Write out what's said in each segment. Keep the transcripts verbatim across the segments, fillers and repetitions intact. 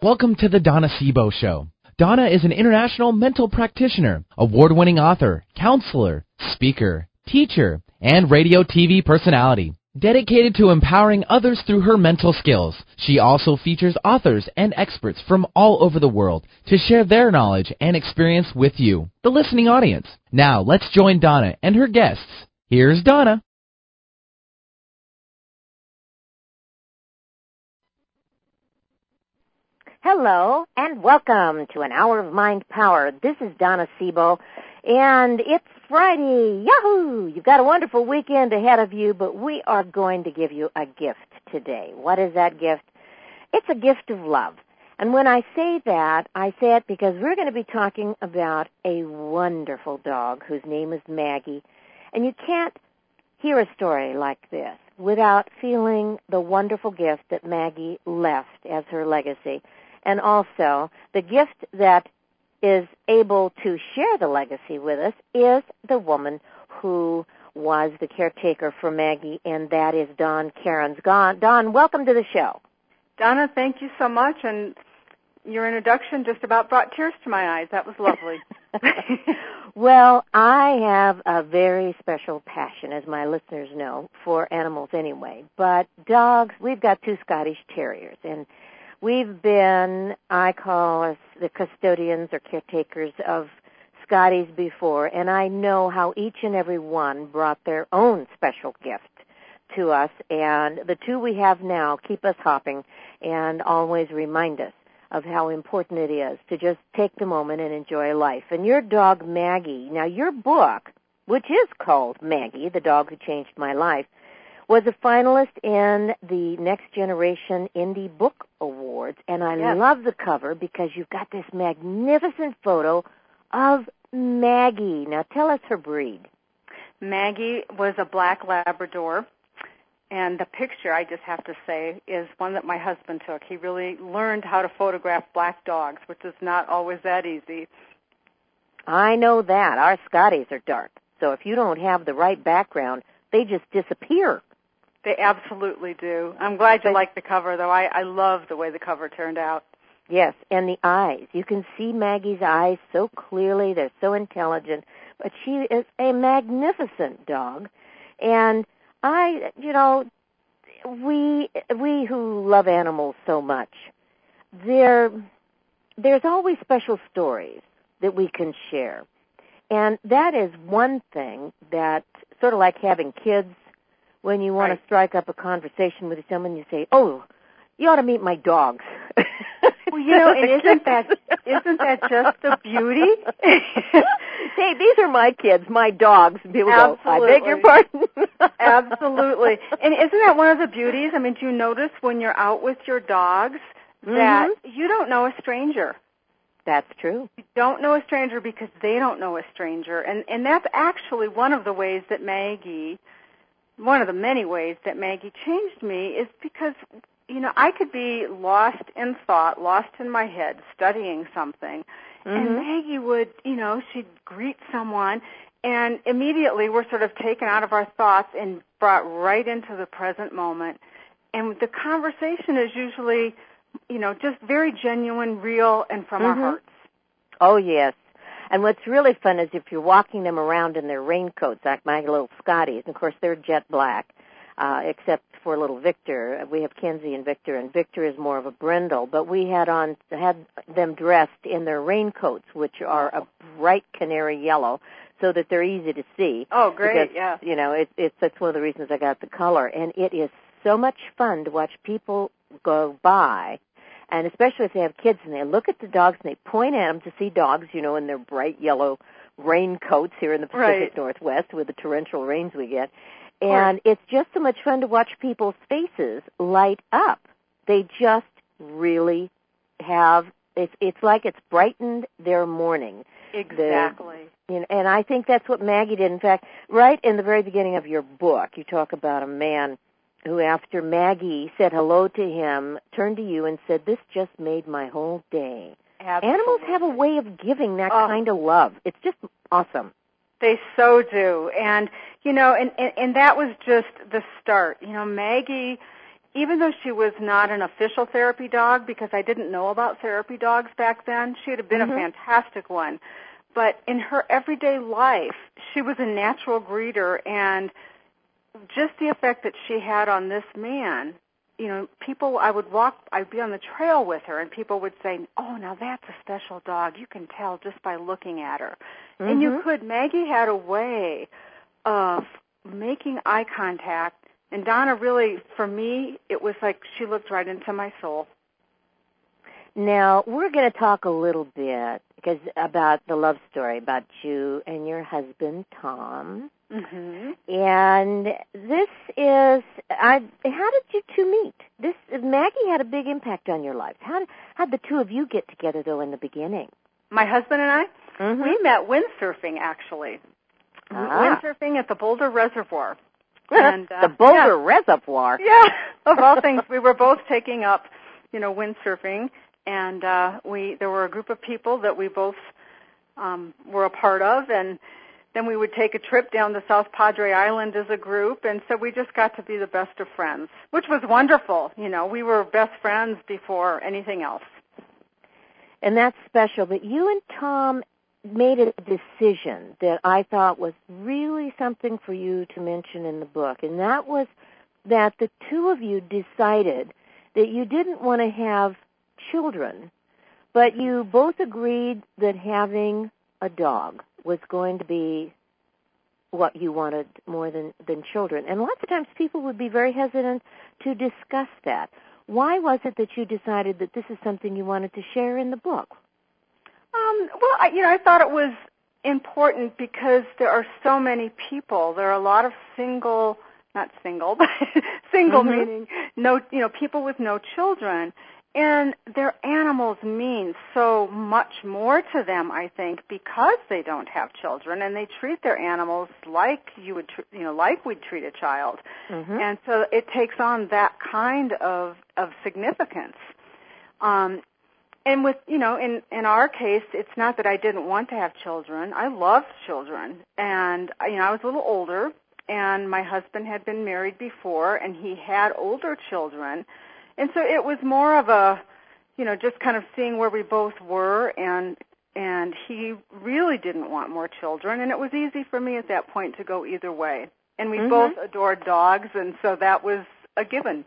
Welcome to the Donna Sebo Show. Donna is an international mental practitioner, award-winning author, counselor, speaker, teacher, and radio T V personality. Dedicated to empowering others through her mental skills, she also features authors and experts from all over the world to share their knowledge and experience with you, the listening audience. Now, let's join Donna and her guests. Here's Donna. Hello, and welcome to an hour of mind power. This is Donna Sebo, and it's Friday. Yahoo! You've got a wonderful weekend ahead of you, but we are going to give you a gift today. What is that gift? It's a gift of love. And when I say that, I say it because we're going to be talking about a wonderful dog whose name is Maggie. And you can't hear a story like this without feeling the wonderful gift that Maggie left as her legacy. And also, the gift that is able to share the legacy with us is the woman who was the caretaker for Maggie, and that is Dawn Cairns. Dawn, welcome to the show. Donna, thank you so much, and your introduction just about brought tears to my eyes. That was lovely. Well, I have a very special passion, as my listeners know, for animals anyway. But dogs, we've got two Scottish Terriers, and we've been, I call us the custodians or caretakers of Scotties before, and I know how each and every one brought their own special gift to us, and the two we have now keep us hopping and always remind us of how important it is to just take the moment and enjoy life. And your dog, Maggie, now your book, which is called Maggie, the Dog Who Changed My Life, was a finalist in the Next Generation Indie Book Awards, and I yes. love the cover because you've got this magnificent photo of Maggie. Now tell us her breed. Maggie was a black Labrador, and the picture, I just have to say, is one that my husband took. He really learned how to photograph black dogs, which is not always that easy. I know that. Our Scotties are dark, so if you don't have the right background, they just disappear. They absolutely do. I'm glad you like the cover, though. I, I love the way the cover turned out. Yes, and the eyes. You can see Maggie's eyes so clearly. They're so intelligent. But she is a magnificent dog. And I, you know, we we who love animals so much, there there's always special stories that we can share. And that is one thing that, sort of like having kids, when you want right. to strike up a conversation with someone, you say, oh, you ought to meet my dogs. Well, you know, and isn't that, isn't that just the beauty? Hey, these are my kids, my dogs. People Absolutely. go, I beg your pardon. Absolutely. And isn't that one of the beauties? I mean, do you notice when you're out with your dogs that mm-hmm. you don't know a stranger? That's true. You don't know a stranger because they don't know a stranger. And and that's actually one of the ways that Maggie, one of the many ways that Maggie changed me is because, you know, I could be lost in thought, lost in my head, studying something. Mm-hmm. And Maggie would, you know, she'd greet someone, and immediately we're sort of taken out of our thoughts and brought right into the present moment. And the conversation is usually, you know, just very genuine, real, and from mm-hmm. our hearts. Oh, yes. And what's really fun is if you're walking them around in their raincoats, like my little Scotties, and of course they're jet black, uh, except for little Victor. We have Kenzie and Victor, and Victor is more of a brindle, but we had on had them dressed in their raincoats, which are a bright canary yellow, so that they're easy to see. Oh, great, because, yeah. You know, it, it's that's one of the reasons I got the color, and it is so much fun to watch people go by. And especially if they have kids and they look at the dogs and they point at them to see dogs, you know, in their bright yellow raincoats here in the Pacific right. Northwest with the torrential rains we get. And it's just so much fun to watch people's faces light up. They just really have, it's, it's like it's brightened their morning. Exactly. The, you know, and I think that's what Maggie did. In fact, right in the very beginning of your book, you talk about a man who, after Maggie said hello to him, turned to you and said, this just made my whole day. Absolutely. Animals have a way of giving that oh. kind of love. It's just awesome. They so do. And, you know, and, and, and that was just the start. You know, Maggie, even though she was not an official therapy dog, because I didn't know about therapy dogs back then, she had been mm-hmm. a fantastic one. But in her everyday life, she was a natural greeter, and just the effect that she had on this man, you know, people, I would walk, I'd be on the trail with her, and people would say, oh, now that's a special dog. You can tell just by looking at her. Mm-hmm. And you could. Maggie had a way of making eye contact. And Donna really, for me, it was like she looked right into my soul. Now, we're going to talk a little bit because about the love story about you and your husband, Tom. Mm-hmm. And this is, I, how did you two meet? This Maggie had a big impact on your lives. How how did the two of you get together, though, in the beginning? My husband and I? Mm-hmm. We met windsurfing, actually. Ah. Windsurfing at the Boulder Reservoir. And, uh, the Boulder yeah. Reservoir? Yeah, of all things. We were both taking up, you know, windsurfing, and uh, we there were a group of people that we both um, were a part of, and then we would take a trip down to South Padre Island as a group, and so we just got to be the best of friends, which was wonderful. You know, we were best friends before anything else. And that's special. But you and Tom made a decision that I thought was really something for you to mention in the book, and that was that the two of you decided that you didn't want to have children, but you both agreed that having a dog was going to be what you wanted more than, than children. And lots of times people would be very hesitant to discuss that. Why was it that you decided that this is something you wanted to share in the book? Um, well, I, you know, I thought it was important because there are so many people. There are a lot of single, not single, but single mm-hmm. meaning no, you know, people with no children. And their animals mean so much more to them, I think, because they don't have children, and they treat their animals like you would, tr- you know, like we'd treat a child. Mm-hmm. And so it takes on that kind of of significance. Um, and with, you know, in in our case, it's not that I didn't want to have children. I loved children, and you know, I was a little older, and my husband had been married before, and he had older children. And so it was more of a, you know, just kind of seeing where we both were, and and he really didn't want more children, and it was easy for me at that point to go either way. And we mm-hmm. both adored dogs, and so that was a given.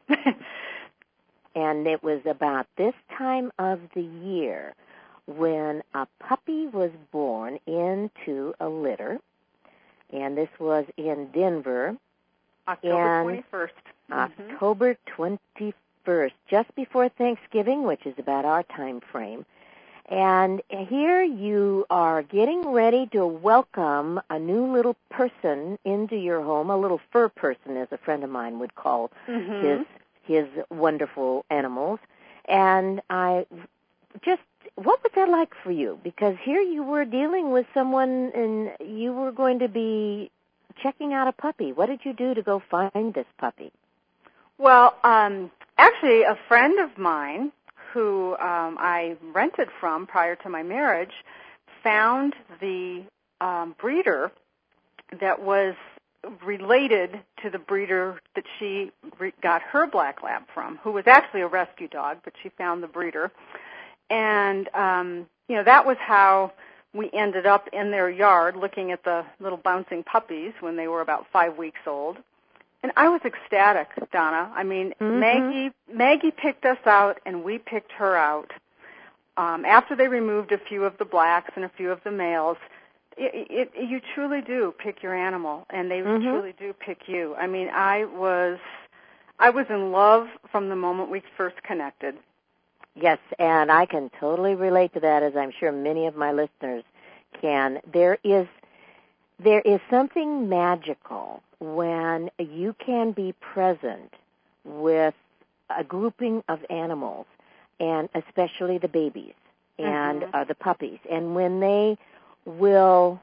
And it was about this time of the year when a puppy was born into a litter, and this was in Denver. October twenty-first. Mm-hmm. October twenty-first. First, just before Thanksgiving, which is about our time frame. And here you are getting ready to welcome a new little person into your home, a little fur person, as a friend of mine would call mm-hmm. his his wonderful animals. And I just, what was that like for you? Because here you were dealing with someone and you were going to be checking out a puppy. What did you do to go find this puppy? Well, um, actually, a friend of mine who um, I rented from prior to my marriage found the um, breeder that was related to the breeder that she re- got her black lab from, who was actually a rescue dog, but she found the breeder. And, um, you know, that was how we ended up in their yard looking at the little bouncing puppies when they were about five weeks old. And I was ecstatic, Donna. I mean, mm-hmm. Maggie Maggie picked us out, and we picked her out. Um, after they removed a few of the blacks and a few of the males, it, it, you truly do pick your animal, and they mm-hmm. truly do pick you. I mean, I was I was in love from the moment we first connected. Yes, and I can totally relate to that, as I'm sure many of my listeners can. There is there is something magical when you can be present with a grouping of animals, and especially the babies and mm-hmm. uh, the puppies, and when they will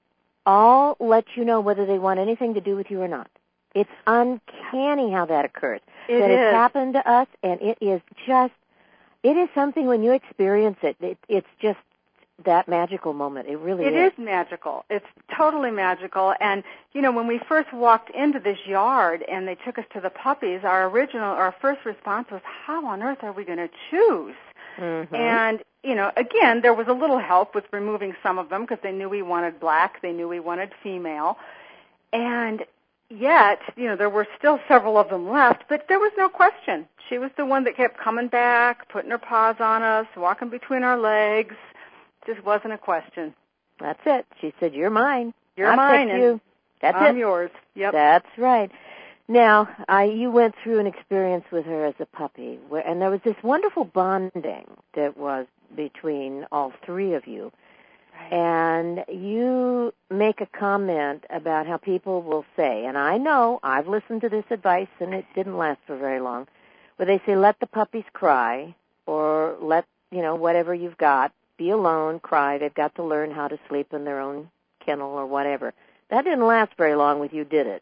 all let you know whether they want anything to do with you or not. It's uncanny how that occurs. It that is. It's happened to us, and it is just, it is something when you experience it, it it's just, that magical moment. It really It is. is magical. It's totally magical. And, you know, when we first walked into this yard and they took us to the puppies, our original, our first response was, how on earth are we going to choose? Mm-hmm. And, you know, again, there was a little help with removing some of them because they knew we wanted black, they knew we wanted female. And yet, you know, there were still several of them left, but there was no question. She was the one that kept coming back, putting her paws on us, walking between our legs. Just wasn't a question. That's it. She said, "You're mine. You're I mine, picked and you. That's I'm it. yours." Yep. That's right." Now, I you went through an experience with her as a puppy, where, and there was this wonderful bonding that was between all three of you. Right. And you make a comment about how people will say, and I know, I've listened to this advice, and it didn't last for very long, where they say, let the puppies cry, or let, you know, whatever you've got, be alone, cry. They've got to learn how to sleep in their own kennel or whatever. That didn't last very long with you, did it?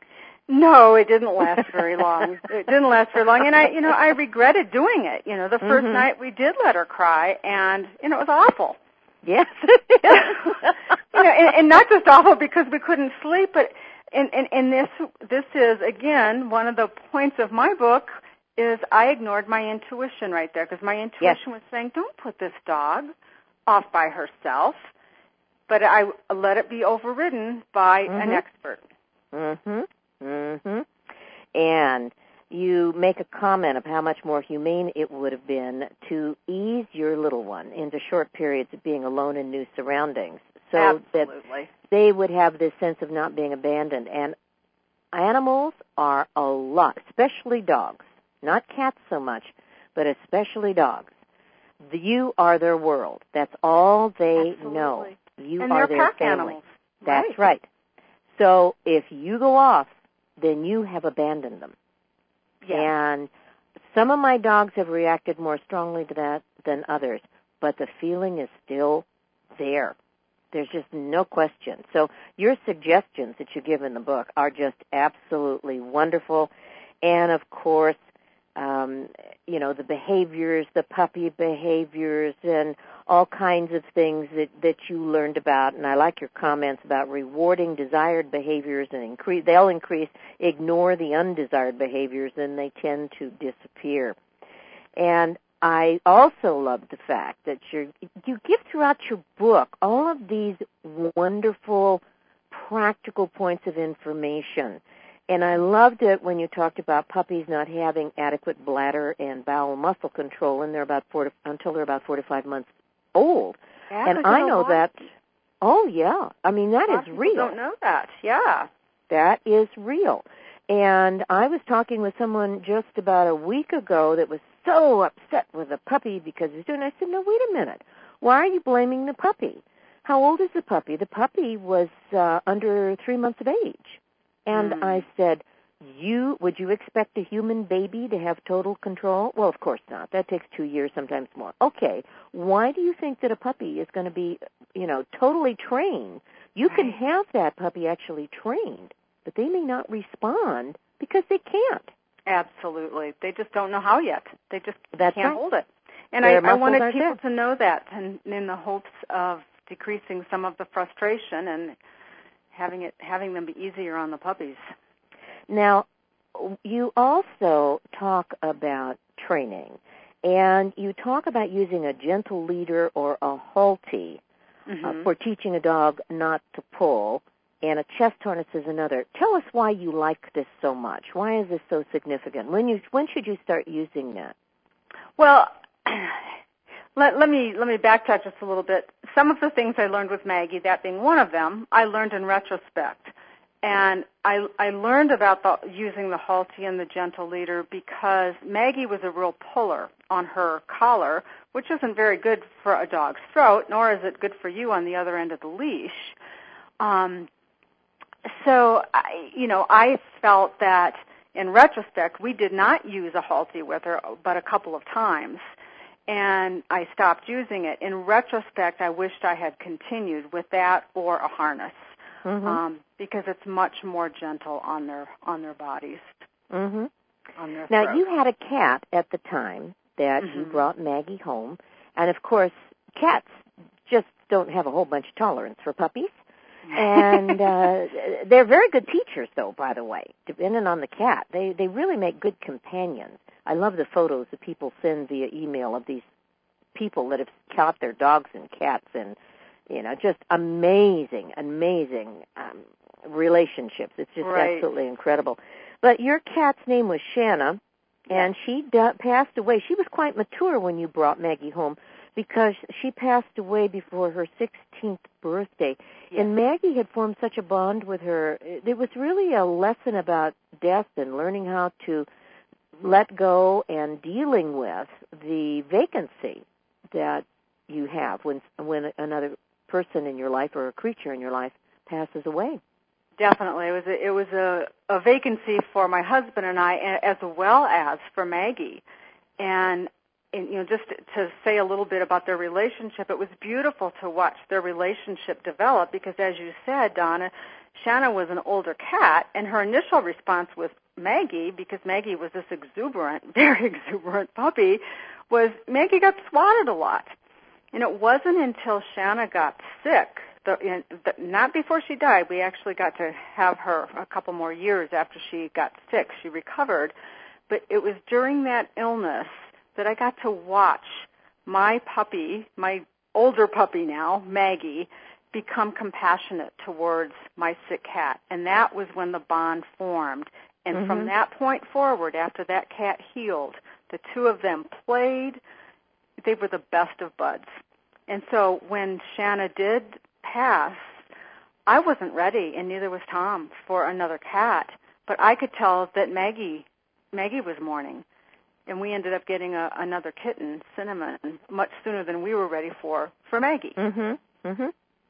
No, it didn't last very long. It didn't last very long, and I, you know, I regretted doing it. You know, the first Mm-hmm. night we did let her cry, and you know, it was awful. Yes. you know, and, and not just awful because we couldn't sleep, but and, and, and this this is again one of the points of my book is I ignored my intuition right there because my intuition Yes. was saying, don't put this dog off by herself, but I let it be overridden by Mm-hmm. an expert. Mhm. Mhm. And you make a comment of how much more humane it would have been to ease your little one into short periods of being alone in new surroundings, so Absolutely. that they would have this sense of not being abandoned. And animals are a lot, especially dogs, not cats so much, but especially dogs. You are their world. That's all they Absolutely. know. You and are they're their pack family. animals. That's right. right. So if you go off, then you have abandoned them. Yes. And some of my dogs have reacted more strongly to that than others, but the feeling is still there. There's just no question. So your suggestions that you give in the book are just absolutely wonderful. And, of course, um, you know, the behaviors, the puppy behaviors, and all kinds of things that, that you learned about. And I like your comments about rewarding desired behaviors and increase, they'll increase, ignore the undesired behaviors, and they tend to disappear. And I also love the fact that you're, you give throughout your book all of these wonderful practical points of information. And I loved it when you talked about puppies not having adequate bladder and bowel muscle control and they're about four to, until they're about four to five months old. Yeah, and I know lot, that. Oh yeah, I mean that is people real. Don't know that. Yeah, that is real. And I was talking with someone just about a week ago that was so upset with a puppy because he's doing. I said, no, wait a minute. Why are you blaming the puppy? How old is the puppy? The puppy was uh, under three months of age. And mm. I said, you would you expect a human baby to have total control? Well, of course not. That takes two years, sometimes more. Okay, why do you think that a puppy is going to be, you know, totally trained? You right. can have that puppy actually trained, but they may not respond because they can't. Absolutely. They just don't know how yet. They just That's can't right. hold it. And Their I, I wanted muscles people aren't there. to know that, and in the hopes of decreasing some of the frustration and having it having them be easier on the puppies. Now, you also talk about training, and you talk about using a gentle leader or a halty mm-hmm. uh, for teaching a dog not to pull, and a chest harness is another. Tell us why you like this so much. Why is this so significant? When you when should you start using that? Well, let, let me let me backtrack just a little bit. Some of the things I learned with Maggie, that being one of them, I learned in retrospect. And I, I learned about the, using the halty and the gentle leader because Maggie was a real puller on her collar, which isn't very good for a dog's throat, nor is it good for you on the other end of the leash. Um, so, I, you know, I felt that in retrospect we did not use a halty with her but a couple of times, and I stopped using it. In retrospect, I wished I had continued with that or a harness. Mm-hmm. Um, because it's much more gentle on their on their bodies. Mm-hmm. On their now, throat. you had a cat at the time that mm-hmm. you brought Maggie home, and of course, cats just don't have a whole bunch of tolerance for puppies. And uh, they're very good teachers, though, by the way, depending on the cat. They they really make good companions. I love the photos that people send via email of these people that have caught their dogs and cats, and, you know, just amazing, amazing um, relationships. It's just right. absolutely incredible. But your cat's name was Shanna, and she d- passed away. She was quite mature when you brought Maggie home, because she passed away before her sixteenth birthday. Yes. And Maggie had formed such a bond with her. It was really a lesson about death and learning how to let go and dealing with the vacancy that you have when when another person in your life or a creature in your life passes away. Definitely. It was a, it was a, a vacancy for my husband and I, as well as for Maggie. And And, you know, just to say a little bit about their relationship, it was beautiful to watch their relationship develop because, as you said, Donna, Shanna was an older cat, and her initial response with Maggie, because Maggie was this exuberant, very exuberant puppy, was Maggie got swatted a lot. And it wasn't until Shanna got sick, the, you know, the, not before she died. We actually got to have her a couple more years after she got sick. She recovered. But it was during that illness that I got to watch my puppy, my older puppy now, Maggie, become compassionate towards my sick cat. And that was when the bond formed. And mm-hmm. from that point forward, after that cat healed, the two of them played. They were the best of buds. And so when Shanna did pass, I wasn't ready, and neither was Tom, for another cat. But I could tell that Maggie, Maggie was mourning. And we ended up getting a, another kitten, Cinnamon, much sooner than we were ready for, for Maggie. Mm-hmm. Mm-hmm.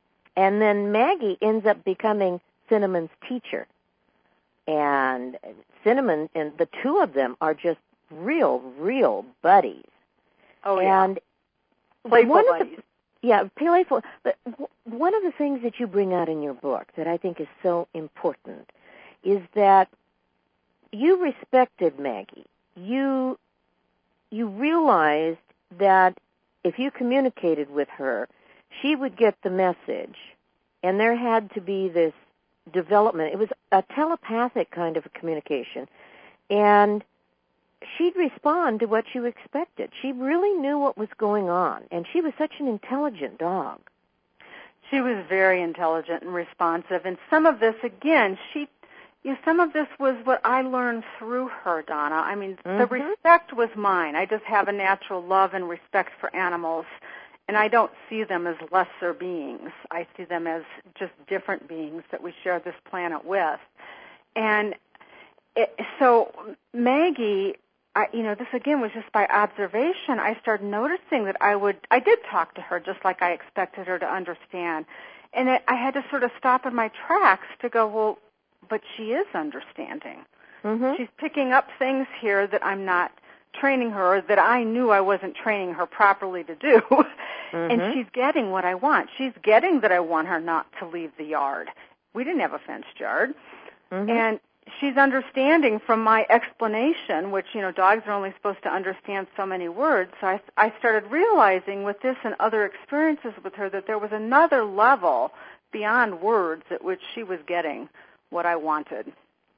And then Maggie ends up becoming Cinnamon's teacher. And Cinnamon and the two of them are just real, real buddies. Oh, yeah. And playful one buddies. Of the, yeah, playful. But one of the things that you bring out in your book that I think is so important is that you respected Maggie. You you realized that if you communicated with her, she would get the message, and there had to be this development. It was a telepathic kind of a communication, and she'd respond to what you expected. She really knew what was going on, and she was such an intelligent dog. She was very intelligent and responsive, and some of this, again, she You know, some of this was what I learned through her, Donna. I mean, mm-hmm. the respect was mine. I just have a natural love and respect for animals, and I don't see them as lesser beings. I see them as just different beings that we share this planet with. And it, so Maggie, I, you know, this again was just by observation. I started noticing that I would, I did talk to her just like I expected her to understand. And it, I had to sort of stop in my tracks to go, well, but she is understanding. Mm-hmm. She's picking up things here that I'm not training her, or that I knew I wasn't training her properly to do. Mm-hmm. And she's getting what I want. She's getting that I want her not to leave the yard. We didn't have a fenced yard. Mm-hmm. And she's understanding from my explanation, which, you know, dogs are only supposed to understand so many words. So I, I started realizing with this and other experiences with her that there was another level beyond words at which she was getting what I wanted.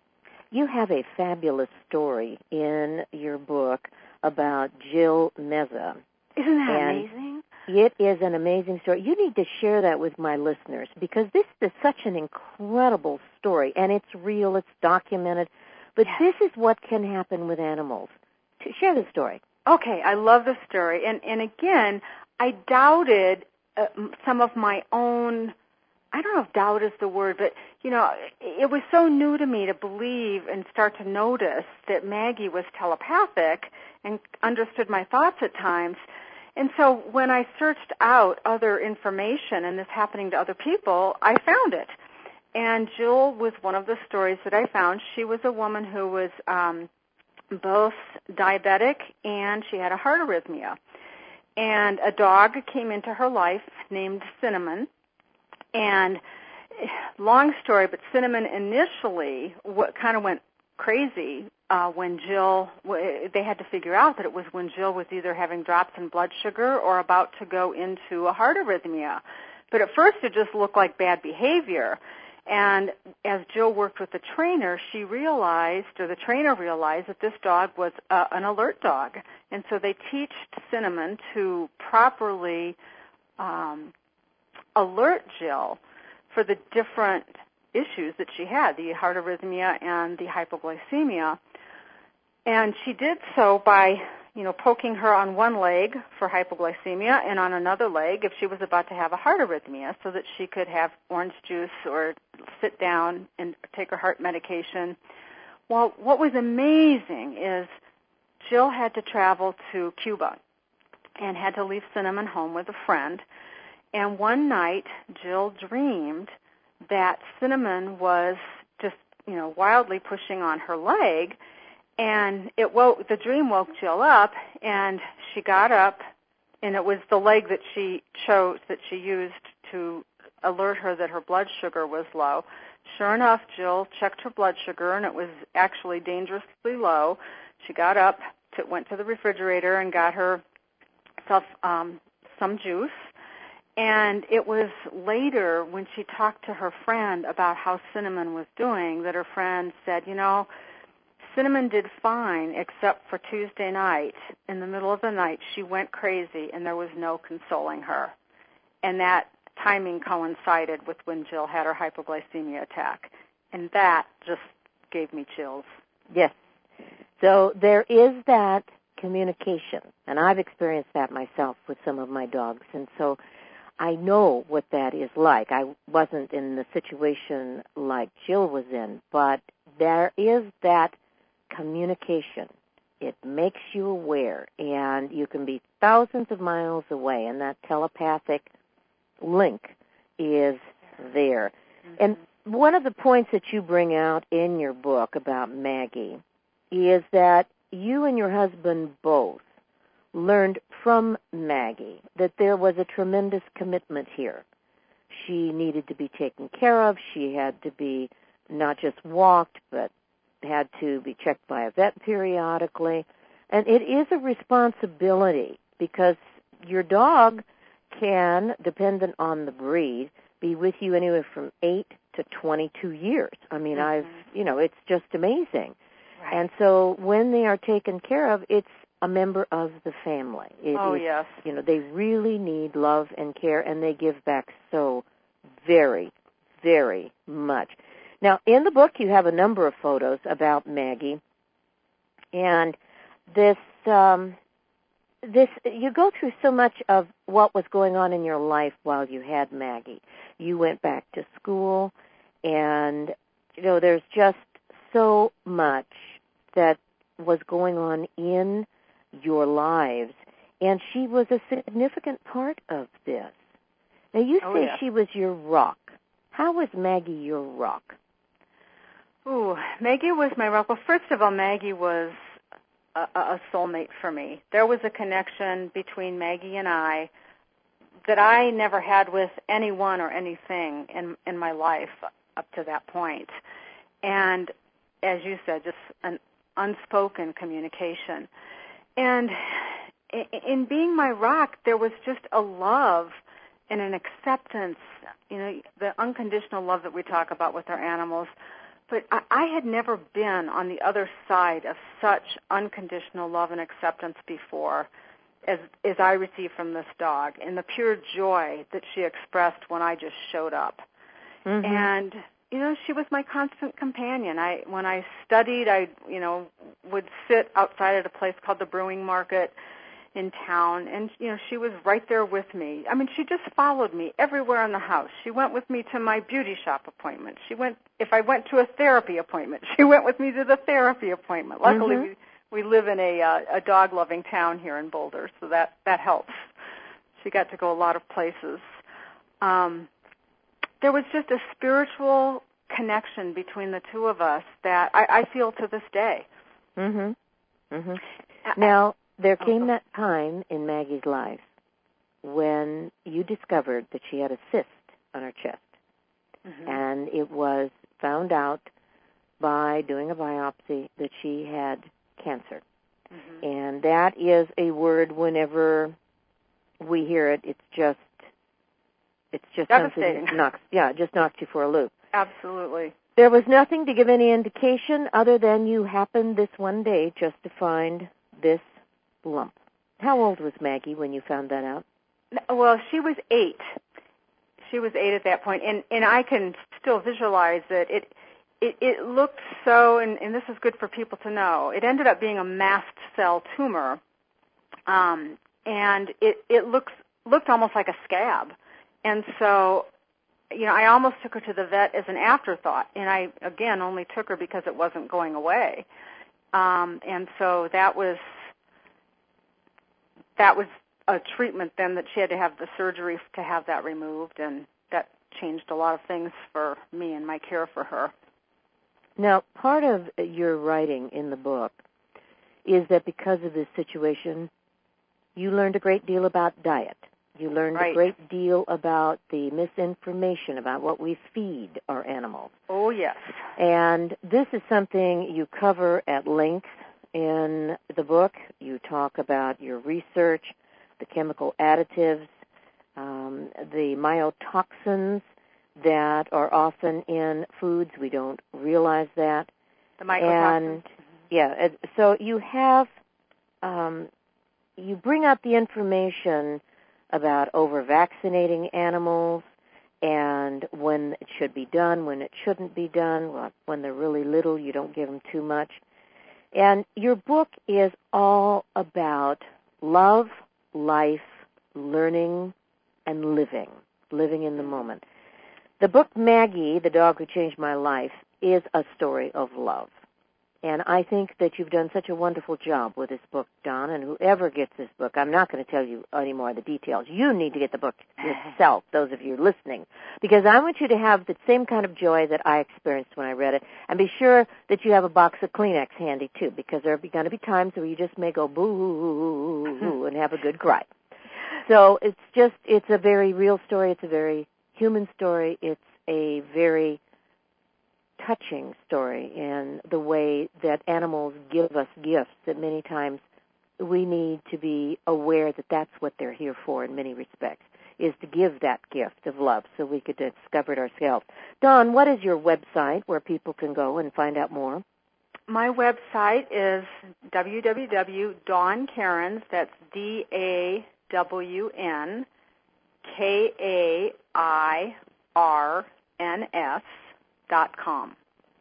You have a fabulous story in your book about Jill Meza. Isn't that and amazing? It is an amazing story. You need to share that with my listeners because this is such an incredible story, and it's real, it's documented, but yes. This is what can happen with animals. Share the story. Okay, I love the story. And, and again, I doubted uh, some of my own, I don't know if doubt is the word, but, you know, it was so new to me to believe and start to notice that Maggie was telepathic and understood my thoughts at times. And so when I searched out other information and this happening to other people, I found it. And Jill was one of the stories that I found. She was a woman who was um, both diabetic and she had a heart arrhythmia. And a dog came into her life named Cinnamon. And long story, but Cinnamon initially what kind of went crazy uh, when Jill, they had to figure out that it was when Jill was either having drops in blood sugar or about to go into a heart arrhythmia. But at first it just looked like bad behavior. And as Jill worked with the trainer, she realized, or the trainer realized, that this dog was uh, an alert dog. And so they teach Cinnamon to properly um, alert Jill for the different issues that she had, the heart arrhythmia and the hypoglycemia. And she did so by, you know, poking her on one leg for hypoglycemia and on another leg if she was about to have a heart arrhythmia, so that she could have orange juice or sit down and take her heart medication. Well, what was amazing is Jill had to travel to Cuba and had to leave Cinnamon home with a friend. And one night, Jill dreamed that Cinnamon was just, you know, wildly pushing on her leg. And it woke, the dream woke Jill up, and she got up, and it was the leg that she chose, that she used to alert her that her blood sugar was low. Sure enough, Jill checked her blood sugar, and it was actually dangerously low. She got up, to, went to the refrigerator, and got herself um, some juice. And it was later, when she talked to her friend about how Cinnamon was doing, that her friend said, you know, Cinnamon did fine, except for Tuesday night. In the middle of the night, she went crazy, and there was no consoling her. And that timing coincided with when Jill had her hypoglycemia attack. And that just gave me chills. Yes. So there is that communication, and I've experienced that myself with some of my dogs. And so I know what that is like. I wasn't in the situation like Jill was in, but there is that communication. It makes you aware, and you can be thousands of miles away, and that telepathic link is there. Mm-hmm. And one of the points that you bring out in your book about Maggie is that you and your husband both learned from Maggie that there was a tremendous commitment here. She needed to be taken care of. She had to be not just walked, but had to be checked by a vet periodically. And it is a responsibility, because your dog can, dependent on the breed, be with you anywhere from eight to twenty-two years. I mean, mm-hmm. I've, you know, it's just amazing. Right. And so when they are taken care of, it's a member of the family. It, oh, it, yes. You know, they really need love and care, and they give back so very, very much. Now, in the book, you have a number of photos about Maggie, and this, um, this, you go through so much of what was going on in your life while you had Maggie. You went back to school, and, you know, there's just so much that was going on in your lives, and she was a significant part of this. Now, you say oh, yeah. she was your rock. How was Maggie your rock? Ooh, Maggie was my rock. Well, first of all, Maggie was a, a soulmate for me. There was a connection between Maggie and I that I never had with anyone or anything in in my life up to that point. And as you said, just an unspoken communication. And in being my rock, there was just a love and an acceptance, you know, the unconditional love that we talk about with our animals. But I had never been on the other side of such unconditional love and acceptance before as as I received from this dog, and the pure joy that she expressed when I just showed up. Mm-hmm. And, you know, she was my constant companion. I when I studied, I, you know, would sit outside at a place called the Brewing Market in town, and, you know, she was right there with me. I mean, she just followed me everywhere in the house. She went with me to my beauty shop appointment. She went, if I went to a therapy appointment, she went with me to the therapy appointment. Luckily, mm-hmm. we, we live in a uh, a dog-loving town here in Boulder, so that, that helps. She got to go a lot of places. Um, there was just a spiritual connection between the two of us that I, I feel to this day. Mm-hmm. Mm-hmm. Now, there came that time in Maggie's life when you discovered that she had a cyst on her chest. Mm-hmm. And it was found out by doing a biopsy that she had cancer. Mm-hmm. And that is a word, whenever we hear it, it's just It's just something devastating. that knocks, yeah, it just knocks you for a loop. Absolutely. There was nothing to give any indication other than you happened this one day just to find this lump. How old was Maggie when you found that out? Well, she was eight. She was eight at that point, and and I can still visualize it. It it, it looked so, and, and this is good for people to know. It ended up being a mast cell tumor, um, and it it looks looked almost like a scab, and so, you know, I almost took her to the vet as an afterthought, and I again only took her because it wasn't going away, um, and so that was that was. a treatment then that she had to have the surgery to have that removed, and that changed a lot of things for me and my care for her. Now, part of your writing in the book is that because of this situation, you learned a great deal about diet. You learned right. a great deal about the misinformation about what we feed our animals. Oh, yes. And this is something you cover at length in the book. You talk about your research, the chemical additives, um, the mycotoxins that are often in foods. We don't realize that. The mycotoxins. And, yeah, so you have, um, you bring up the information about over-vaccinating animals and when it should be done, when it shouldn't be done. When they're really little, you don't give them too much. And your book is all about love, life, learning, and living, living in the moment. The book Maggie, The Dog Who Changed My Life, is a story of love. And I think that you've done such a wonderful job with this book, Don, and whoever gets this book, I'm not going to tell you any more of the details. You need to get the book yourself, those of you listening, because I want you to have the same kind of joy that I experienced when I read it. And be sure that you have a box of Kleenex handy, too, because there are going to be times where you just may go boo and have a good cry. So it's just, it's a very real story. It's a very human story. It's a very touching story in the way that animals give us gifts that many times we need to be aware that that's what they're here for in many respects, is to give that gift of love so we could discover it ourselves. Dawn, what is your website where people can go and find out more? My website is w w w dot dawn cairns, that's D A W N K A I R N S dot com.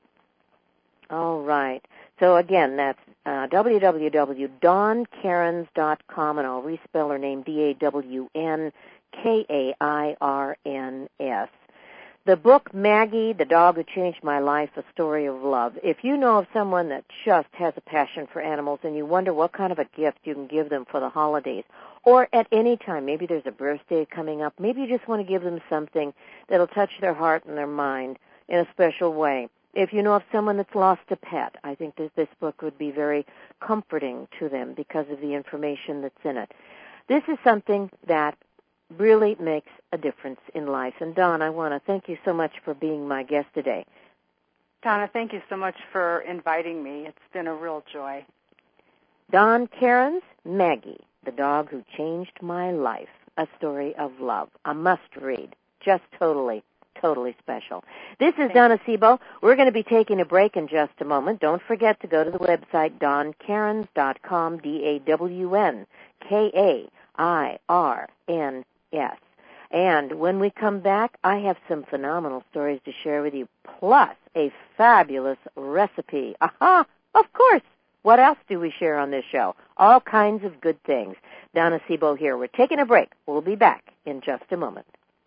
All right. So again, that's uh, w w w dot dawn cairns dot com, and I'll respell her name, D A W N K A I R N S. The book, Maggie, The Dog Who Changed My Life, A Story of Love. If you know of someone that just has a passion for animals and you wonder what kind of a gift you can give them for the holidays, or at any time, maybe there's a birthday coming up, maybe you just want to give them something that'll touch their heart and their mind in a special way. If you know of someone that's lost a pet, I think that this book would be very comforting to them because of the information that's in it. This is something that really makes a difference in life. And, Dawn, I want to thank you so much for being my guest today. Donna, thank you so much for inviting me. It's been a real joy. Dawn Cairns, Maggie, The Dog Who Changed My Life, A Story of Love. A must-read. Just totally Totally special. This is Donna Sebo. We're going to be taking a break in just a moment. Don't forget to go to the website dawn cairns dot com, D A W N K A I R N S. And when we come back, I have some phenomenal stories to share with you, plus a fabulous recipe. Aha! Of course! What else do we share on this show? All kinds of good things. Donna Sebo here. We're taking a break. We'll be back in just a moment.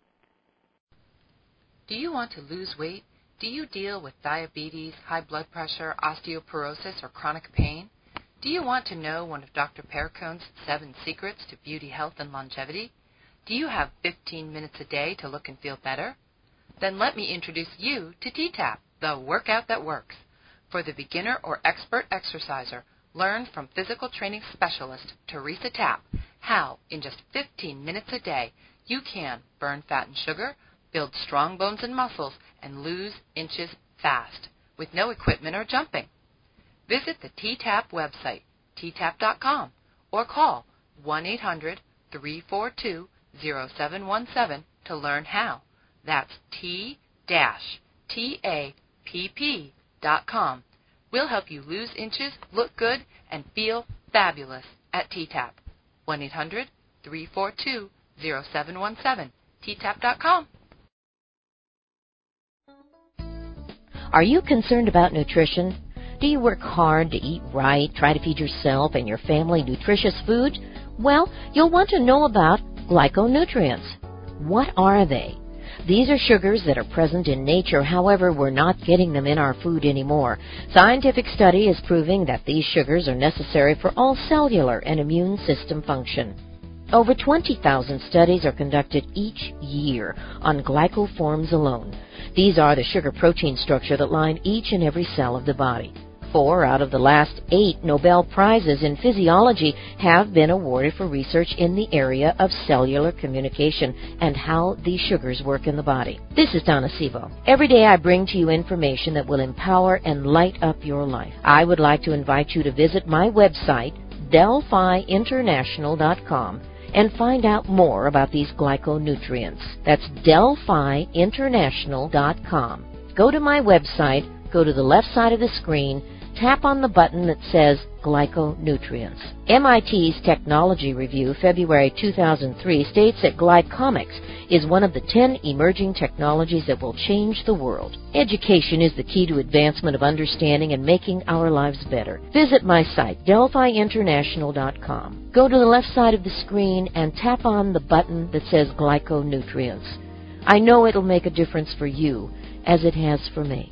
Do you want to lose weight? Do you deal with diabetes, high blood pressure, osteoporosis, or chronic pain? Do you want to know one of Doctor Perricone's seven secrets to beauty, health, and longevity? Do you have fifteen minutes a day to look and feel better? Then let me introduce you to T TAP, the workout that works. For the beginner or expert exerciser, learn from physical training specialist Teresa Tapp how, in just fifteen minutes a day, you can burn fat and sugar, build strong bones and muscles, and lose inches fast with no equipment or jumping. Visit the T TAP website, t tap dot com, or call one eight hundred, three four two, zero seven one seven to learn how. That's T T A P P dot com. We'll help you lose inches, look good, and feel fabulous at T TAP. one eight hundred three four two zero seven one seven. T tap dot com. Are you concerned about nutrition? Do you work hard to eat right, try to feed yourself and your family nutritious food? Well, you'll want to know about glyconutrients. What are they? These are sugars that are present in nature, however, we're not getting them in our food anymore. Scientific study is proving that these sugars are necessary for all cellular and immune system function. Over twenty thousand studies are conducted each year on glycoforms alone. These are the sugar protein structure that line each and every cell of the body. Four out of the last eight Nobel Prizes in physiology have been awarded for research in the area of cellular communication and how these sugars work in the body. This is Donna Sebo. Every day I bring to you information that will empower and light up your life. I would like to invite you to visit my website, Delphi International dot com, and find out more about these glyconutrients. That's Delphi International dot com. Go to my website, go to the left side of the screen, tap on the button that says Glyconutrients. M I T's Technology Review, February two thousand three, states that glycomics is one of the ten emerging technologies that will change the world. Education is the key to advancement of understanding and making our lives better. Visit my site, Delphi International dot com. Go to the left side of the screen and tap on the button that says Glyconutrients. I know it'll make a difference for you, as it has for me.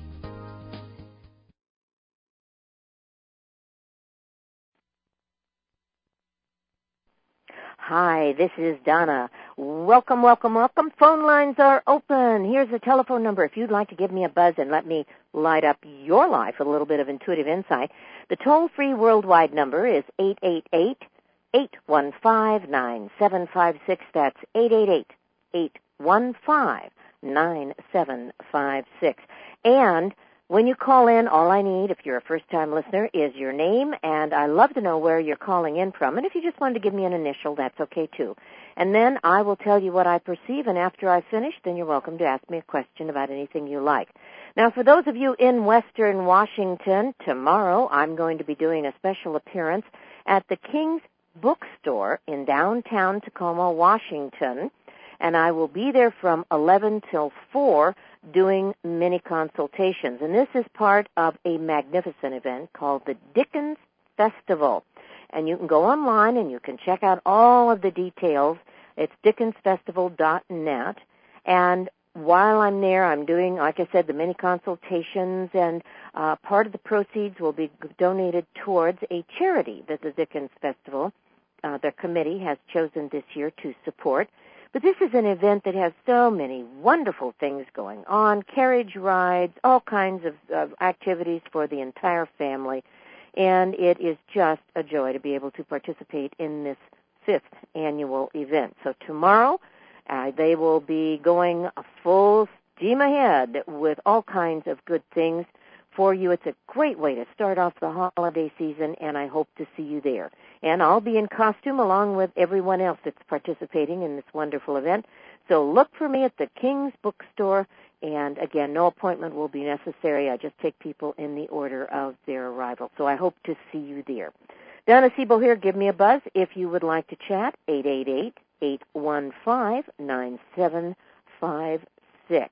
Hi, this is Donna. Welcome, welcome, welcome. Phone lines are open. Here's the telephone number if you'd like to give me a buzz and let me light up your life with a little bit of intuitive insight. The toll-free worldwide number is eight eight eight, eight one five, nine seven five six. That's eight eight eight, eight one five, nine seven five six. And when you call in, all I need, if you're a first-time listener, is your name, and I love to know where you're calling in from. And if you just wanted to give me an initial, that's okay, too. And then I will tell you what I perceive, and after I finish, then you're welcome to ask me a question about anything you like. Now, for those of you in Western Washington, tomorrow I'm going to be doing a special appearance at the King's Bookstore in downtown Tacoma, Washington, and I will be there from eleven till four doing mini consultations. And this is part of a magnificent event called the Dickens Festival. And you can go online and you can check out all of the details. It's dickens festival dot net. And while I'm there, I'm doing, like I said, the mini consultations, and uh, part of the proceeds will be donated towards a charity that the Dickens Festival, uh, their committee, has chosen this year to support. But this is an event that has so many wonderful things going on, carriage rides, all kinds of, of activities for the entire family, and it is just a joy to be able to participate in this fifth annual event. So tomorrow, uh, they will be going full steam ahead with all kinds of good things for you. It's a great way to start off the holiday season, and I hope to see you there. And I'll be in costume along with everyone else that's participating in this wonderful event. So look for me at the King's Bookstore. And again, no appointment will be necessary. I just take people in the order of their arrival. So I hope to see you there. Donna Sebo here. Give me a buzz if you would like to chat. eight eight eight, eight one five, nine seven five six.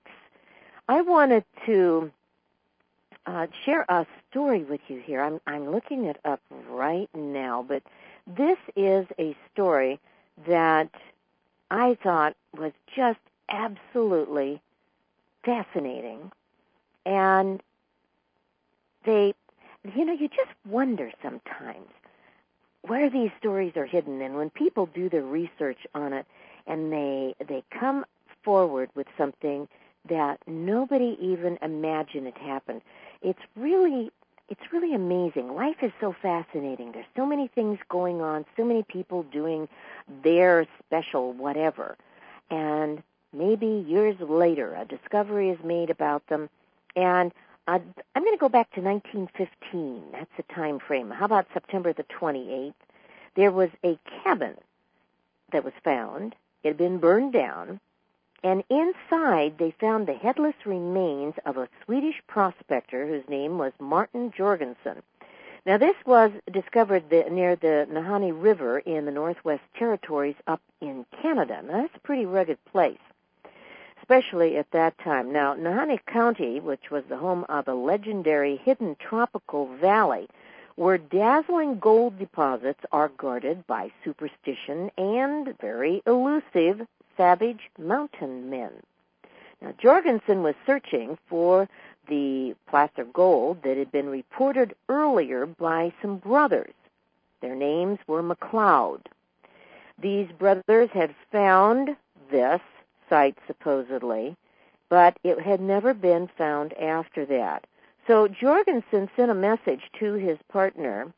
I wanted to uh, share a story with you here. I'm, I'm looking it up right now, but this is a story that I thought was just absolutely fascinating. And they, you know, you just wonder sometimes where these stories are hidden. And when people do the research on it and they they come forward with something that nobody even imagined it happened, it's really It's really amazing. Life is so fascinating. There's so many things going on, so many people doing their special whatever. And maybe years later, a discovery is made about them. And uh, I'm going to go back to nineteen fifteen. That's the time frame. How about September the twenty-eighth? There was a cabin that was found. It had been burned down. And inside, they found the headless remains of a Swedish prospector whose name was Martin Jorgensen. Now, this was discovered the, near the Nahanni River in the Northwest Territories up in Canada. Now, that's a pretty rugged place, especially at that time. Now, Nahanni County, which was the home of a legendary hidden tropical valley, where dazzling gold deposits are guarded by superstition and very elusive savage mountain men. Now, Jorgensen was searching for the placer gold that had been reported earlier by some brothers. Their names were McLeod. These brothers had found this site, supposedly, but it had never been found after that. So Jorgensen sent a message to his partner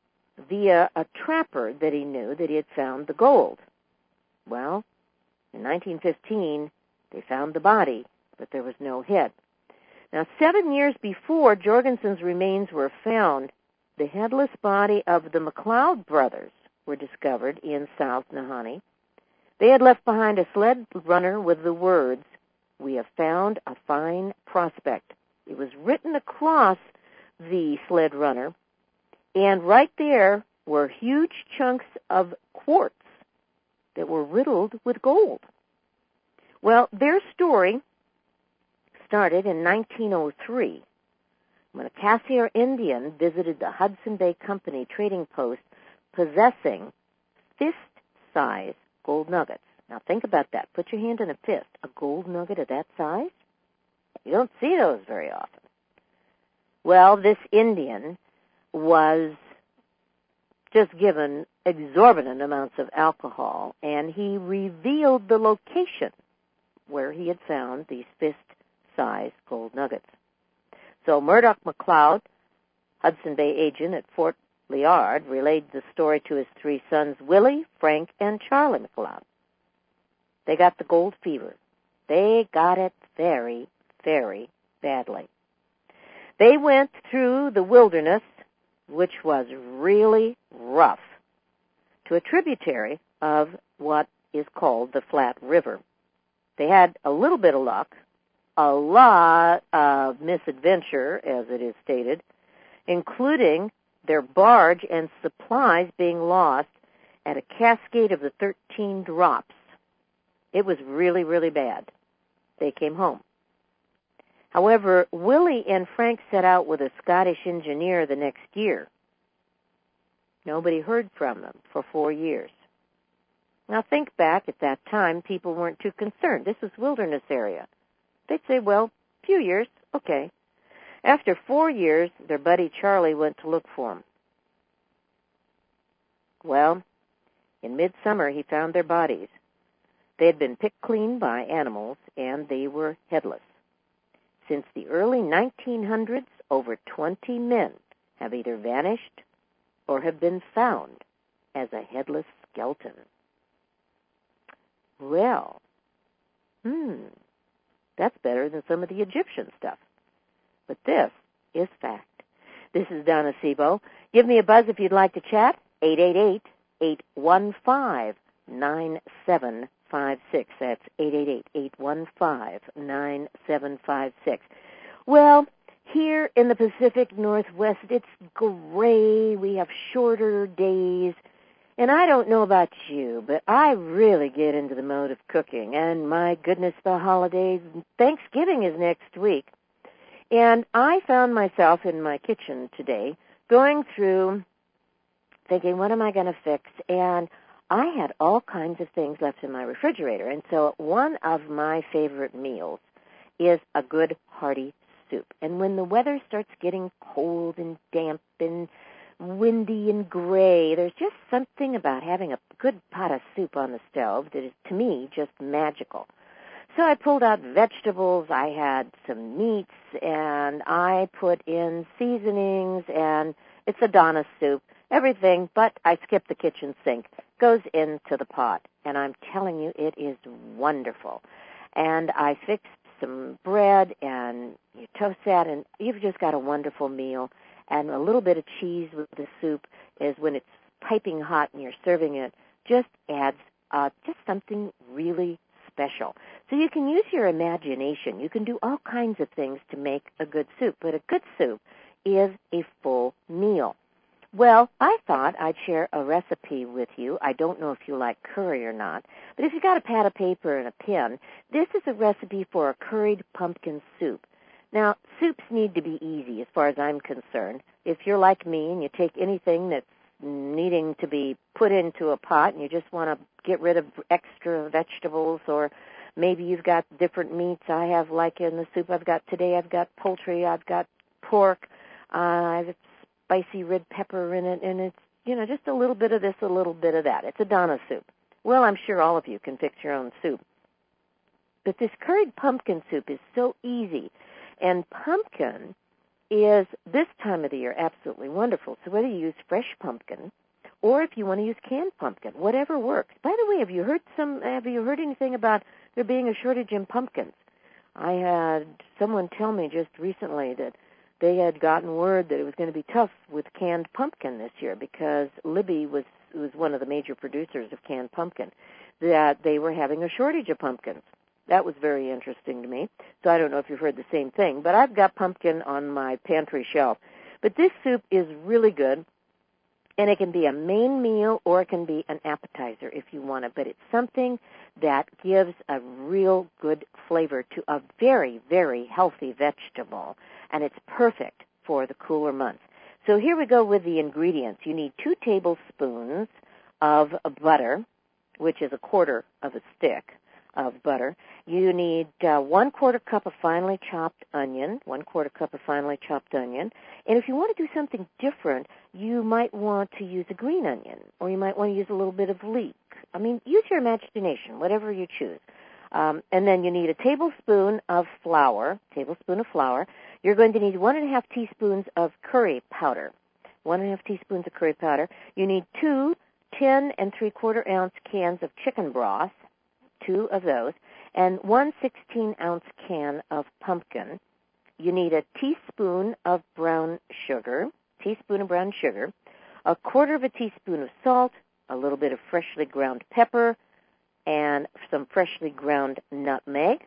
via a trapper that he knew that he had found the gold. Well, in nineteen fifteen, they found the body, but there was no head. Now, seven years before Jorgensen's remains were found, the headless body of the McLeod brothers were discovered in South Nahanni. They had left behind a sled runner with the words, "We have found a fine prospect." It was written across the sled runner, and right there were huge chunks of quartz that were riddled with gold. Well, their story started in nineteen oh three when a Cassiar Indian visited the Hudson Bay Company trading post possessing fist-size gold nuggets. Now think about that. Put your hand in a fist. A gold nugget of that size? You don't see those very often. Well, this Indian was just given exorbitant amounts of alcohol, and he revealed the location where he had found these fist-sized gold nuggets. So Murdoch McLeod, Hudson Bay agent at Fort Liard, relayed the story to his three sons, Willie, Frank, and Charlie McLeod. They got the gold fever. They got it very, very badly. They went through the wilderness, which was really rough, to a tributary of what is called the Flat River. They had a little bit of luck, a lot of misadventure, as it is stated, including their barge and supplies being lost at a cascade of the thirteen drops. It was really, really bad. They came home. However, Willie and Frank set out with a Scottish engineer the next year. Nobody heard from them for four years. Now think back, at that time, people weren't too concerned. This was wilderness area. They'd say, well, a few years, okay. After four years, their buddy Charlie went to look for them. Well, in midsummer, he found their bodies. They had been picked clean by animals, and they were headless. Since the early nineteen hundreds, over twenty men have either vanished or have been found as a headless skeleton. Well, hmm, that's better than some of the Egyptian stuff. But this is fact. This is Donna Sebo. Give me a buzz if you'd like to chat. eight eight eight, eight one five, nine seven five six. That's eight eight eight, eight one five, nine seven five six. Well, here in the Pacific Northwest, it's gray. We have shorter days. And I don't know about you, but I really get into the mode of cooking. And my goodness, the holidays, Thanksgiving is next week. And I found myself in my kitchen today going through thinking, what am I going to fix? And I had all kinds of things left in my refrigerator. And so one of my favorite meals is a good hearty soup. And when the weather starts getting cold and damp and windy and gray, there's just something about having a good pot of soup on the stove that is, to me, just magical. So I pulled out vegetables, I had some meats, and I put in seasonings, and it's a Donna soup, everything, but I skipped the kitchen sink, goes into the pot, and I'm telling you, it is wonderful. And I fixed some bread, and you toast that, and you've just got a wonderful meal. And a little bit of cheese with the soup is when it's piping hot and you're serving it, just adds uh, just something really special. So you can use your imagination. You can do all kinds of things to make a good soup, but a good soup is a full meal. Well, I thought I'd share a recipe with you. I don't know if you like curry or not, but if you got a pad of paper and a pen, this is a recipe for a curried pumpkin soup. Now, soups need to be easy as far as I'm concerned. If you're like me and you take anything that's needing to be put into a pot and you just want to get rid of extra vegetables, or maybe you've got different meats. I have, like in the soup I've got today, I've got poultry, I've got pork, uh, I've spicy red pepper in it, and it's, you know, just a little bit of this, a little bit of that. It's a Donna soup. Well, I'm sure all of you can fix your own soup. But this curried pumpkin soup is so easy, and pumpkin is, this time of the year, absolutely wonderful. So whether you use fresh pumpkin or if you want to use canned pumpkin, whatever works. By the way, have you heard some? Have you heard anything about there being a shortage in pumpkins? I had someone tell me just recently that they had gotten word that it was going to be tough with canned pumpkin this year because Libby was was one of the major producers of canned pumpkin, that they were having a shortage of pumpkins. That was very interesting to me. So I don't know if you've heard the same thing, but I've got pumpkin on my pantry shelf. But this soup is really good, and it can be a main meal or it can be an appetizer if you want it, but it's something that gives a real good flavor to a very, very healthy vegetable, and it's perfect for the cooler months. So here we go with the ingredients. You need two tablespoons of butter, which is a quarter of a stick of butter. You need uh, one quarter cup of finely chopped onion, one quarter cup of finely chopped onion. And if you want to do something different, you might want to use a green onion, or you might want to use a little bit of leek. I mean, use your imagination, whatever you choose. Um, and then you need a tablespoon of flour, tablespoon of flour. You're going to need one and a half teaspoons of curry powder, one and a half teaspoons of curry powder. You need two ten and three quarter ounce cans of chicken broth, two of those, and one sixteen ounce can of pumpkin. You need a teaspoon of brown sugar, teaspoon of brown sugar, a quarter of a teaspoon of salt, a little bit of freshly ground pepper, and some freshly ground nutmeg,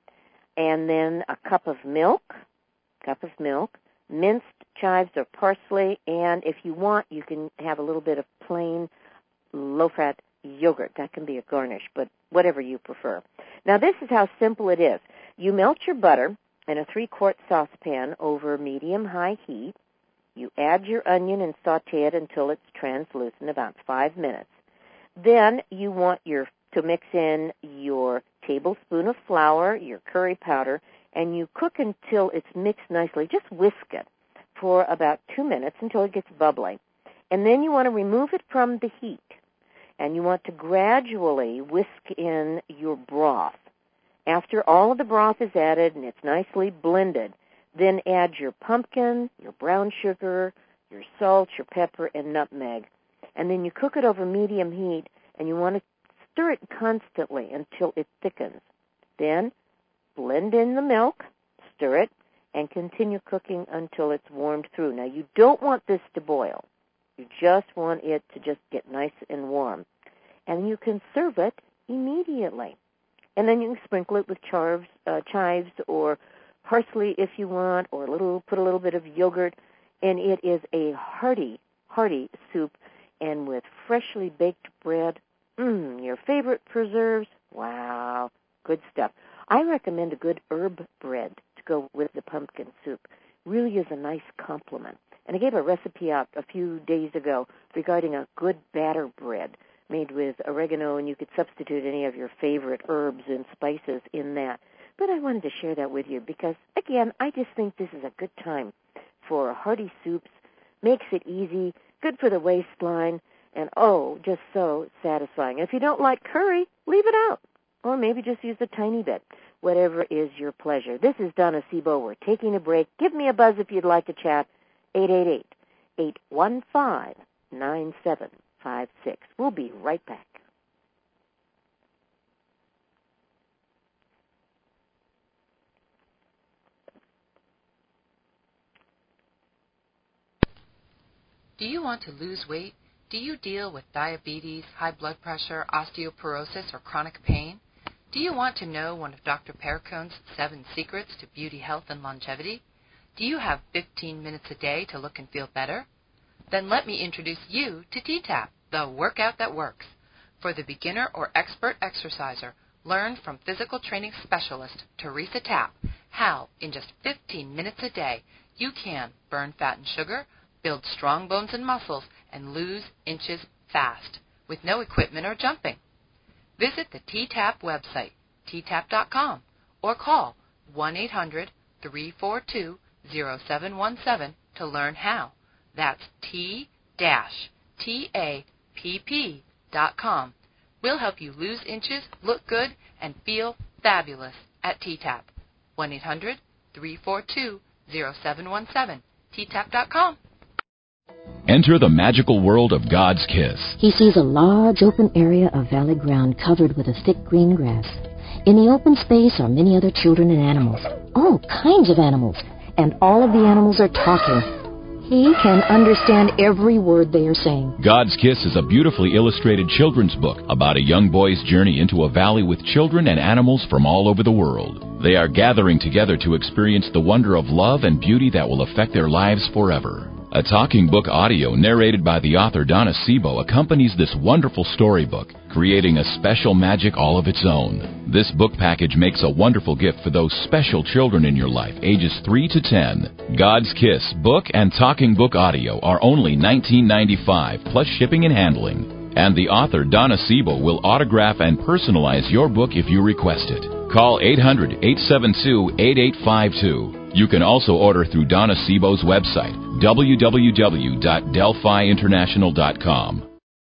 and then a cup of milk, cup of milk, minced chives or parsley, and if you want, you can have a little bit of plain low-fat yogurt. That can be a garnish, but whatever you prefer. Now, this is how simple it is. You melt your butter in a three-quart saucepan over medium-high heat. You add your onion and saute it until it's translucent, about five minutes. Then you want your to mix in your tablespoon of flour, your curry powder, and you cook until it's mixed nicely. Just whisk it for about two minutes until it gets bubbly. And then you want to remove it from the heat, and you want to gradually whisk in your broth. After all of the broth is added and it's nicely blended, then add your pumpkin, your brown sugar, your salt, your pepper, and nutmeg. And then you cook it over medium heat, and you want to stir it constantly until it thickens. Then blend in the milk, stir it, and continue cooking until it's warmed through. Now, you don't want this to boil. You just want it to just get nice and warm. And you can serve it immediately. And then you can sprinkle it with chives, uh, chives or parsley if you want, or a little, put a little bit of yogurt. And it is a hearty, hearty soup. And with freshly baked bread, mmm, your favorite preserves, wow, good stuff. I recommend a good herb bread to go with the pumpkin soup. Really is a nice complement. And I gave a recipe out a few days ago regarding a good batter bread made with oregano, and you could substitute any of your favorite herbs and spices in that. But I wanted to share that with you because, again, I just think this is a good time for hearty soups. Makes it easy, good for the waistline, and, oh, just so satisfying. If you don't like curry, leave it out, or maybe just use a tiny bit, whatever is your pleasure. This is Donna Sebo. We're taking a break. Give me a buzz if you'd like to chat, eight eight eight, eight one five, nine seven five six. We'll be right back. Do you want to lose weight? Do you deal with diabetes, high blood pressure, osteoporosis, or chronic pain? Do you want to know one of Doctor Perricone's seven secrets to beauty, health, and longevity? Do you have fifteen minutes a day to look and feel better? Then let me introduce you to T TAP, the workout that works. For the beginner or expert exerciser, learn from physical training specialist Teresa Tapp how, in just fifteen minutes a day, you can burn fat and sugar, build strong bones and muscles, and lose inches fast with no equipment or jumping. Visit the T TAP website, T tap dot com, or call one eight hundred, three four two, zero seven one seven to learn how. That's T T A P P dot com. We'll help you lose inches, look good, and feel fabulous at T TAP. one eight hundred, three four two, zero seven one seven, T tap dot com. Enter the magical world of God's Kiss. He sees a large open area of valley ground covered with a thick green grass. In the open space are many other children and animals, all kinds of animals, and all of the animals are talking. He can understand every word they are saying. God's Kiss is a beautifully illustrated children's book about a young boy's journey into a valley with children and animals from all over the world. They are gathering together to experience the wonder of love and beauty that will affect their lives forever. A talking book audio narrated by the author Donna Sebo accompanies this wonderful storybook, creating a special magic all of its own. This book package makes a wonderful gift for those special children in your life, ages three to ten. God's Kiss book and talking book audio are only nineteen ninety-five dollars plus shipping and handling. And the author Donna Sebo will autograph and personalize your book if you request it. Call eight hundred, eight seven two, eight eight five two. You can also order through Donna Sebo's website, w w w dot delphi international dot com.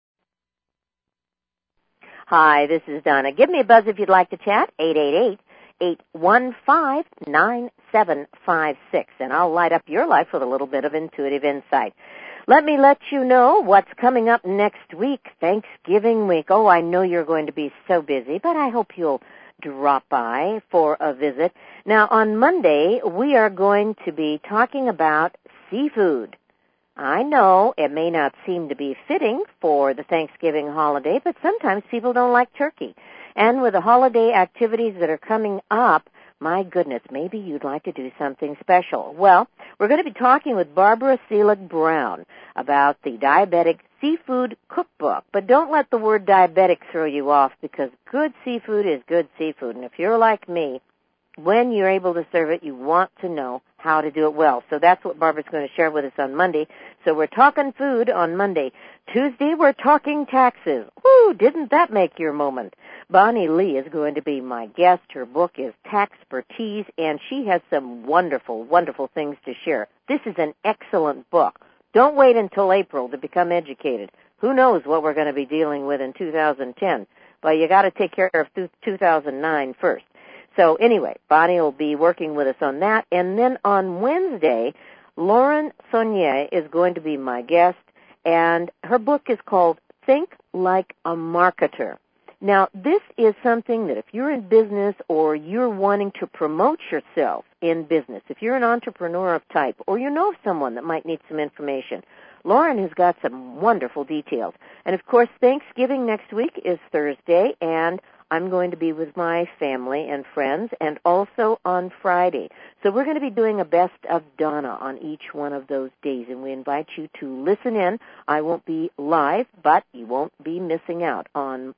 Hi, this is Donna. Give me a buzz if you'd like to chat, eight eight eight, eight one five, nine seven five six, and I'll light up your life with a little bit of intuitive insight. Let me let you know what's coming up next week, Thanksgiving week. Oh, I know you're going to be so busy, but I hope you'll drop by for a visit. Now, on Monday, we are going to be talking about seafood. I know it may not seem to be fitting for the Thanksgiving holiday, but sometimes people don't like turkey. And with the holiday activities that are coming up, my goodness, maybe you'd like to do something special. Well, we're going to be talking with Barbara Selig Brown about the Diabetic Seafood Cookbook. But don't let the word diabetic throw you off, because good seafood is good seafood. And if you're like me, when you're able to serve it, you want to know how to do it well. So that's what Barbara's going to share with us on Monday. So we're talking food on Monday. Tuesday, we're talking taxes. Woo, didn't that make your moment? Bonnie Lee is going to be my guest. Her book is Taxpertise, and she has some wonderful, wonderful things to share. This is an excellent book. Don't wait until April to become educated. Who knows what we're going to be dealing with in two thousand ten? But you got to take care of two thousand nine first. So anyway, Bonnie will be working with us on that. And then on Wednesday, Lauren Saunier is going to be my guest, and her book is called Think Like a Marketer. Now, this is something that if you're in business or you're wanting to promote yourself in business, if you're an entrepreneur of type or you know someone that might need some information, Lauren has got some wonderful details. And, of course, Thanksgiving next week is Thursday, and I'm going to be with my family and friends, and also on Friday. So we're going to be doing a Best of Donna on each one of those days, and we invite you to listen in. I won't be live, but you won't be missing out on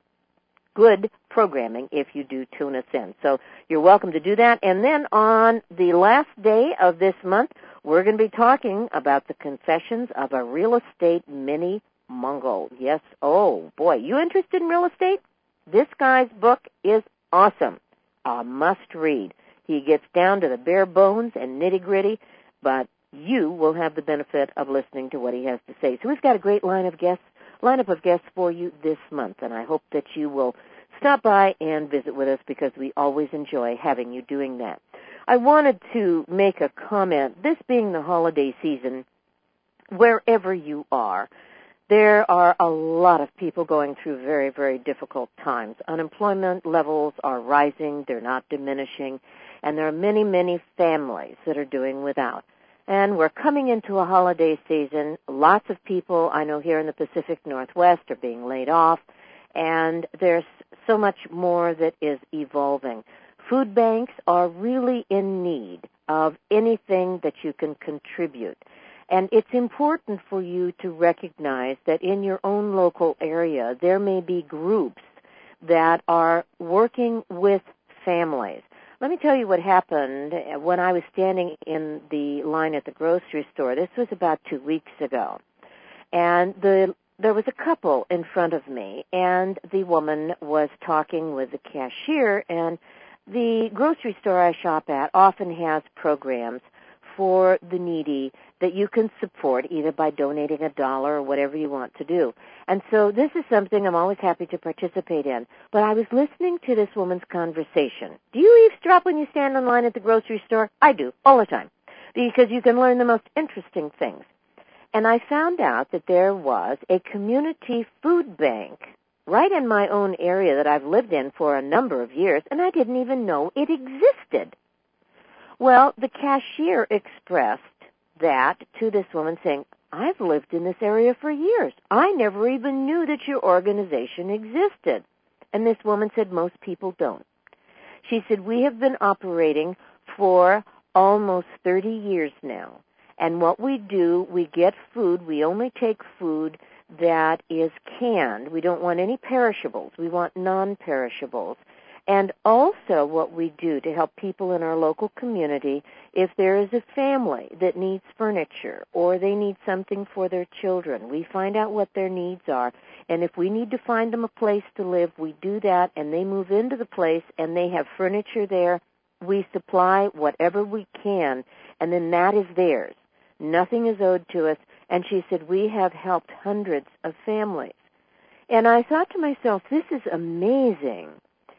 good programming if you do tune us in. So you're welcome to do that. And then on the last day of this month, we're going to be talking about the confessions of a real estate mini-Mongol. Yes, oh boy, you interested in real estate? This guy's book is awesome, a must-read. He gets down to the bare bones and nitty-gritty, but you will have the benefit of listening to what he has to say. So we've got a great line of guests, lineup of guests for you this month, and I hope that you will stop by and visit with us, because we always enjoy having you doing that. I wanted to make a comment, this being the holiday season, wherever you are, there are a lot of people going through very, very difficult times. Unemployment levels are rising, they're not diminishing, and there are many, many families that are doing without. And we're coming into a holiday season. Lots of people I know here in the Pacific Northwest are being laid off, and there's so much more that is evolving. Food banks are really in need of anything that you can contribute. And it's important for you to recognize that in your own local area, there may be groups that are working with families. Let me tell you what happened when I was standing in the line at the grocery store. This was about two weeks ago. And the there was a couple in front of me, and the woman was talking with the cashier, and the grocery store I shop at often has programs for the needy that you can support either by donating a dollar or whatever you want to do. And so this is something I'm always happy to participate in. But I was listening to this woman's conversation. Do you eavesdrop when you stand in line at the grocery store? I do, all the time, because you can learn the most interesting things. And I found out that there was a community food bank right in my own area that I've lived in for a number of years, and I didn't even know it existed. Well, the cashier expressed that to this woman saying, I've lived in this area for years. I never even knew that your organization existed. And this woman said, most people don't. She said, we have been operating for almost thirty years now. And what we do, we get food. We only take food that is canned. We don't want any perishables. We want non-perishables. And also what we do to help people in our local community, if there is a family that needs furniture or they need something for their children, we find out what their needs are. And if we need to find them a place to live, we do that, and they move into the place and they have furniture there. We supply whatever we can, and then that is theirs. Nothing is owed to us. And she said, we have helped hundreds of families. And I thought to myself, this is amazing.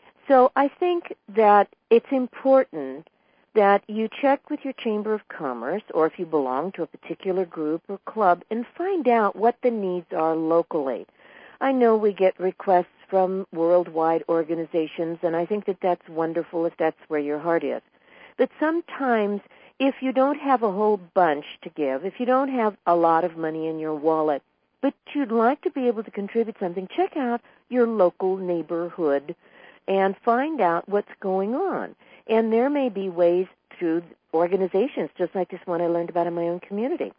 So I think that it's important that you check with your Chamber of Commerce, or if you belong to a particular group or club, and find out what the needs are locally. I know we get requests from worldwide organizations, and I think that that's wonderful if that's where your heart is. But sometimes if you don't have a whole bunch to give, if you don't have a lot of money in your wallet, but you'd like to be able to contribute something, check out your local neighborhood and find out what's going on. And there may be ways through organizations, just like this one I learned about in my own community.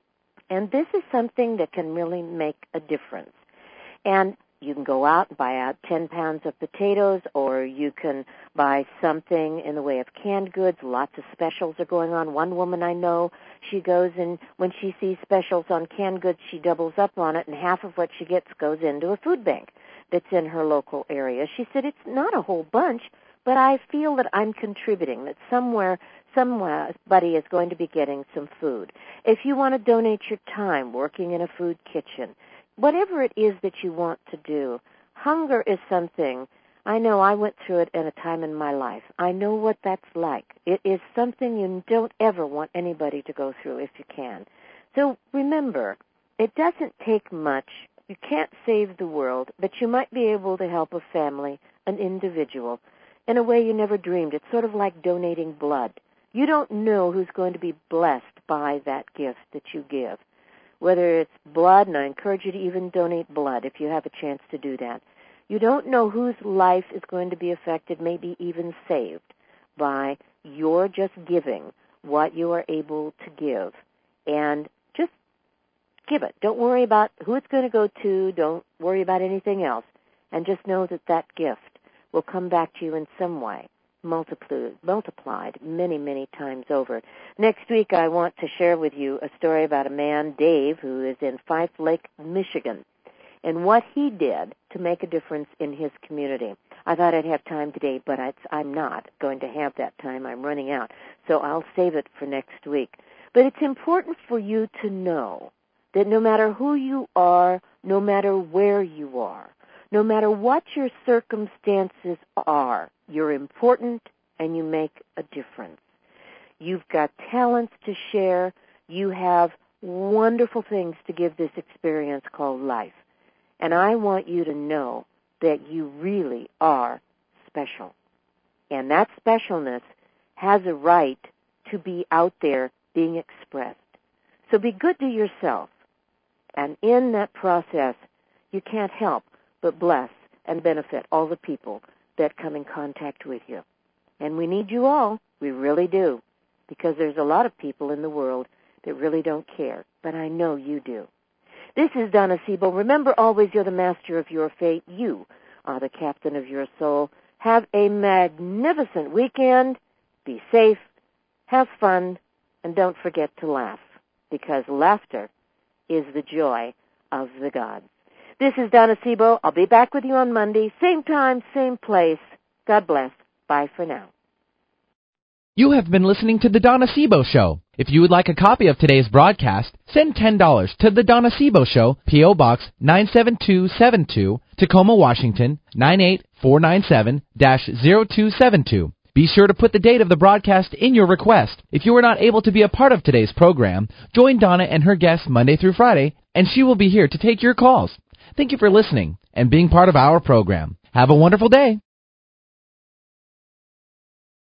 And this is something that can really make a difference. And you can go out and buy out ten pounds of potatoes, or you can buy something in the way of canned goods. Lots of specials are going on. One woman I know, she goes and when she sees specials on canned goods, she doubles up on it, and half of what she gets goes into a food bank that's in her local area. She said, it's not a whole bunch, but I feel that I'm contributing, that somewhere, somebody is going to be getting some food. If you want to donate your time working in a food kitchen, whatever it is that you want to do, hunger is something. I know I went through it at a time in my life. I know what that's like. It is something you don't ever want anybody to go through if you can. So remember, it doesn't take much. You can't save the world, but you might be able to help a family, an individual, in a way you never dreamed. It's sort of like donating blood. You don't know who's going to be blessed by that gift that you give. Whether it's blood, and I encourage you to even donate blood if you have a chance to do that. You don't know whose life is going to be affected, maybe even saved, by your just giving what you are able to give. And just give it. Don't worry about who it's going to go to. Don't worry about anything else. And just know that that gift will come back to you in some way. Multiplied, multiplied many, many times over. Next week, I want to share with you a story about a man, Dave, who is in Fife Lake, Michigan, and what he did to make a difference in his community. I thought I'd have time today, but I'm not going to have that time. I'm running out, so I'll save it for next week. But it's important for you to know that no matter who you are, no matter where you are, no matter what your circumstances are, you're important and you make a difference. You've got talents to share. You have wonderful things to give this experience called life. And I want you to know that you really are special. And that specialness has a right to be out there being expressed. So be good to yourself. And in that process, you can't help but bless and benefit all the people that come in contact with you. And we need you all. We really do. Because there's a lot of people in the world that really don't care. But I know you do. This is Donna Siebel. Remember always you're the master of your fate. You are the captain of your soul. Have a magnificent weekend. Be safe. Have fun. And don't forget to laugh. Because laughter is the joy of the gods. This is Donna Siebel. I'll be back with you on Monday. Same time, same place. God bless. Bye for now. You have been listening to The Donna Siebel Show. If you would like a copy of today's broadcast, send ten dollars to The Donna Siebel Show, P O. Box nine seven two seven two, Tacoma, Washington, nine eight four nine seven zero two seven two. Be sure to put the date of the broadcast in your request. If you were not able to be a part of today's program, join Donna and her guests Monday through Friday, and she will be here to take your calls. Thank you for listening and being part of our program. Have a wonderful day.